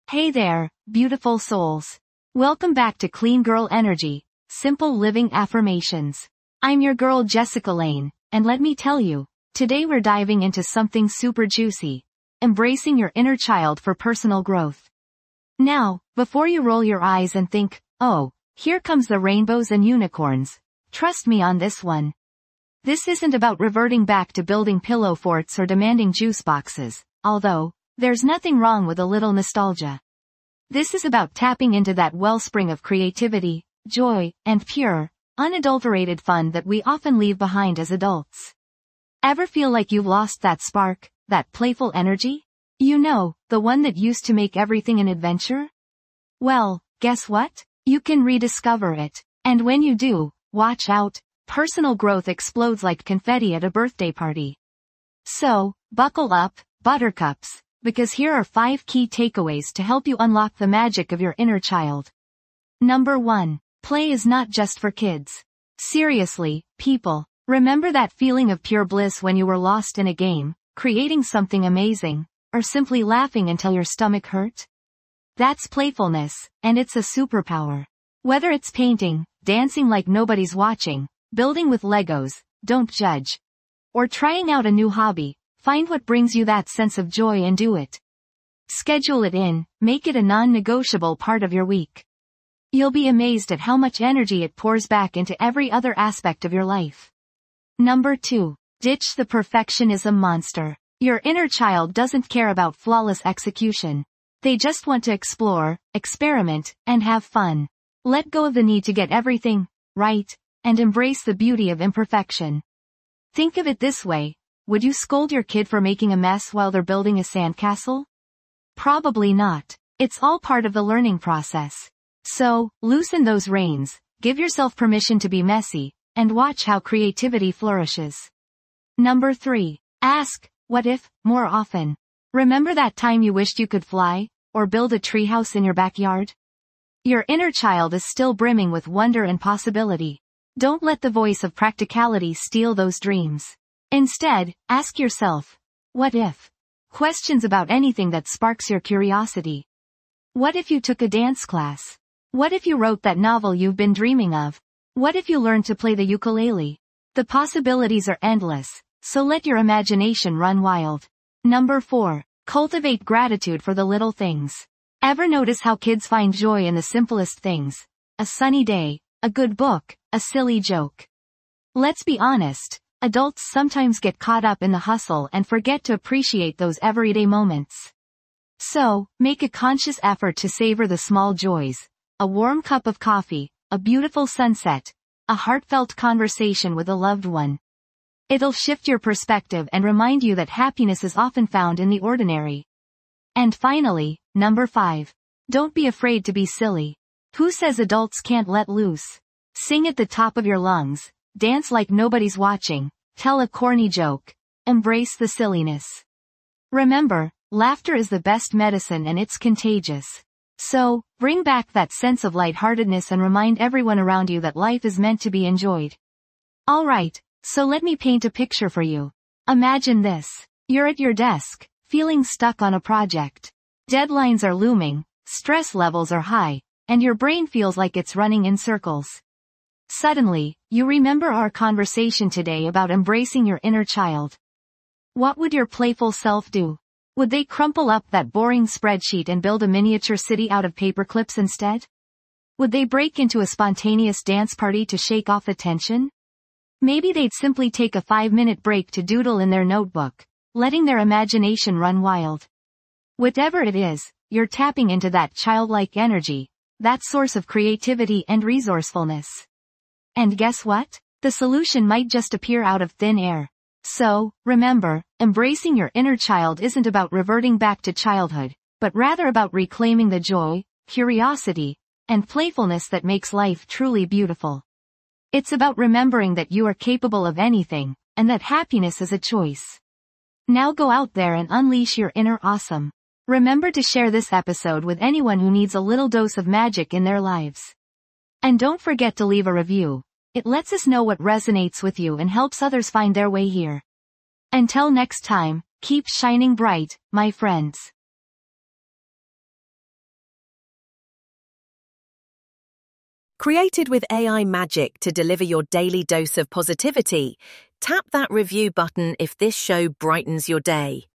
Hey there, beautiful souls. Welcome back to Clean Girl Energy, Simple Living Affirmations. I'm your girl Jessica Lane, and let me tell you, today we're diving into something super juicy. Embracing your inner child for personal growth. Now, before you roll your eyes and think, oh, here comes the rainbows and unicorns, trust me on this one. This isn't about reverting back to building pillow forts or demanding juice boxes, although, there's nothing wrong with a little nostalgia. This is about tapping into that wellspring of creativity, joy, and pure, unadulterated fun that we often leave behind as adults. Ever feel like you've lost that spark, that playful energy? You know, the one that used to make everything an adventure? Well, guess what? You can rediscover it. And when you do, watch out, personal growth explodes like confetti at a birthday party. So, buckle up, buttercups, because here are 5 key takeaways to help you unlock the magic of your inner child. Number 1. Play is not just for kids. Seriously, people, remember that feeling of pure bliss when you were lost in a game, creating something amazing, or simply laughing until your stomach hurt? That's playfulness, and it's a superpower. Whether it's painting, dancing like nobody's watching, building with Legos, don't judge, or trying out a new hobby, find what brings you that sense of joy and do it. Schedule it in, make it a non-negotiable part of your week. You'll be amazed at how much energy it pours back into every other aspect of your life. Number 2. Ditch the perfectionism monster. Your inner child doesn't care about flawless execution. They just want to explore, experiment, and have fun. Let go of the need to get everything right, and embrace the beauty of imperfection. Think of it this way. Would you scold your kid for making a mess while they're building a sandcastle? Probably not. It's all part of the learning process. So, loosen those reins, give yourself permission to be messy, and watch how creativity flourishes. Number 3. Ask, what if, more often. Remember that time you wished you could fly, or build a treehouse in your backyard? Your inner child is still brimming with wonder and possibility. Don't let the voice of practicality steal those dreams. Instead, ask yourself, what if? Questions about anything that sparks your curiosity. What if you took a dance class? What if you wrote that novel you've been dreaming of? What if you learned to play the ukulele? The possibilities are endless, so let your imagination run wild. Number 4. Cultivate gratitude for the little things. Ever notice how kids find joy in the simplest things? A sunny day, a good book, a silly joke. Let's be honest. Adults sometimes get caught up in the hustle and forget to appreciate those everyday moments. So, make a conscious effort to savor the small joys. A warm cup of coffee, a beautiful sunset, a heartfelt conversation with a loved one. It'll shift your perspective and remind you that happiness is often found in the ordinary. And finally, number 5. Don't be afraid to be silly. Who says adults can't let loose? Sing at the top of your lungs. Dance like nobody's watching, tell a corny joke, embrace the silliness. Remember, laughter is the best medicine and it's contagious. So, bring back that sense of lightheartedness and remind everyone around you that life is meant to be enjoyed. Alright, so let me paint a picture for you. Imagine this. You're at your desk, feeling stuck on a project. Deadlines are looming, stress levels are high, and your brain feels like it's running in circles. Suddenly, you remember our conversation today about embracing your inner child. What would your playful self do? Would they crumple up that boring spreadsheet and build a miniature city out of paper clips instead? Would they break into a spontaneous dance party to shake off the tension? Maybe they'd simply take a 5-minute break to doodle in their notebook, letting their imagination run wild. Whatever it is, you're tapping into that childlike energy, that source of creativity and resourcefulness. And guess what? The solution might just appear out of thin air. So, remember, embracing your inner child isn't about reverting back to childhood, but rather about reclaiming the joy, curiosity, and playfulness that makes life truly beautiful. It's about remembering that you are capable of anything, and that happiness is a choice. Now go out there and unleash your inner awesome. Remember to share this episode with anyone who needs a little dose of magic in their lives. And don't forget to leave a review. It lets us know what resonates with you and helps others find their way here. Until next time, keep shining bright, my friends. Created with AI magic to deliver your daily dose of positivity, tap that review button if this show brightens your day.